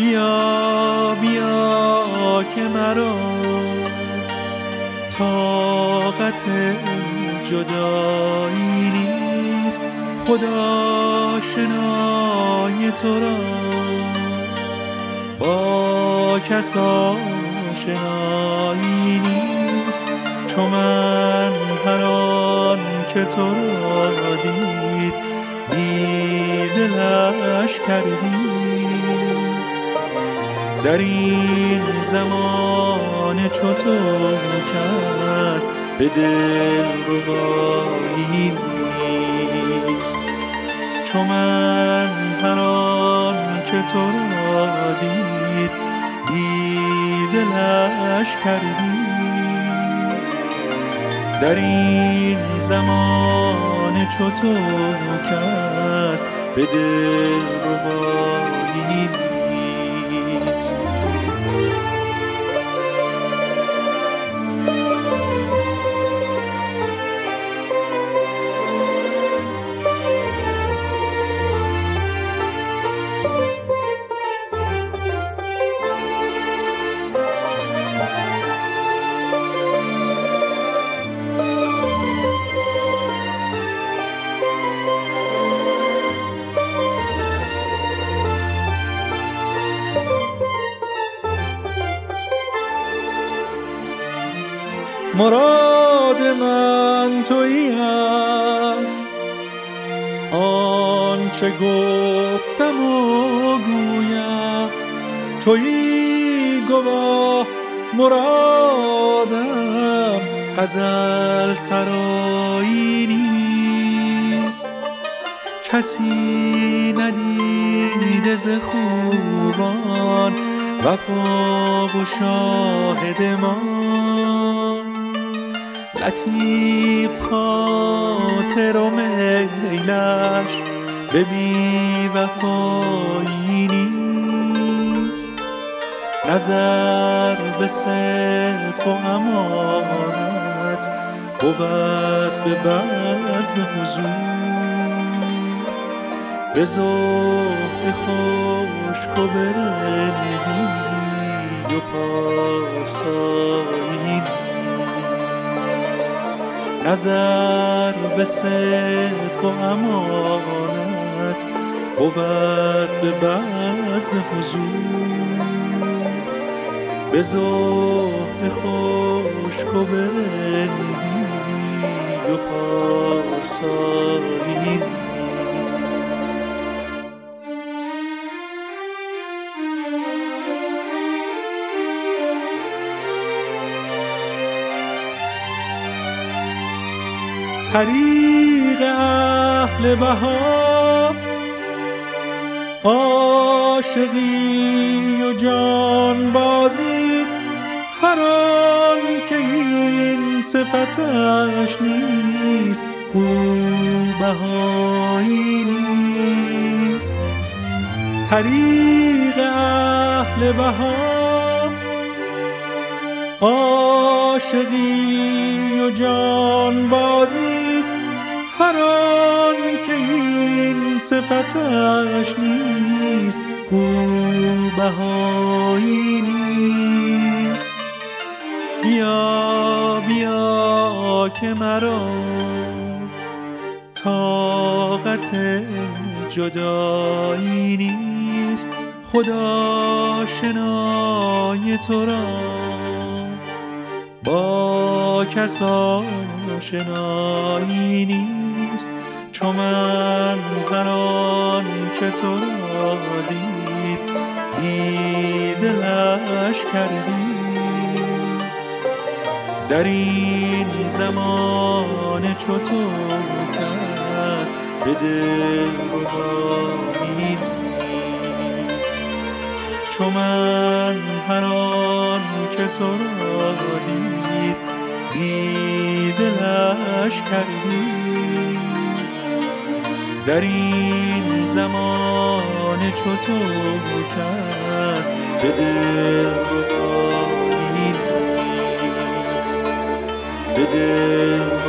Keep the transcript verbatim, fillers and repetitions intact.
بیا بیا که مرا طاقت جدایی نیست، خدا شنای تو را با کس آشنایی نیست. چو من هر آن که تو را دید بی دلش کردی، در این زمان چو تو کس به دل ربایی نیست. چو من هر آن که تو را دید بی دلش کردی، در این زمان چو تو کس به دل ربایی نیست. مراد من تویی است، آنچه گفتم و گویم تویی گواه. مرادم غزل سرایی نیست، کسی ندیده ز خوبان وفا و شاهد ما. لطیف خاطر و میلش به بی وفایی نیست، نظر به صدق و امانت بود به بزم حضور. به زهد خشک و برندی و پارسایی نیست، نظر به صدق و امانت بود به بزم حضور. به زهد خشک و برندی و پارسایی نیست. طریق اهل بها عاشقی و جان بازیست، هر آن که این صفتش نیست او بهایی نیست. طریق اهل بها عاشقی و جان بازیست، هر آن که این صفتش نیست او بهایی نیست. بیا بیا که مرا طاقت جدایی نیست، خدا شنای تو را با کس آشنایی نیست. چو من هر آن که تو را دید بی دلش کردی، در این زمان چو تو کس به دل ربایی نیست. چو من هر آن که تو را دید بی دلش کردی، در این زمان چو تو کس به دل ربایی نیست. به دل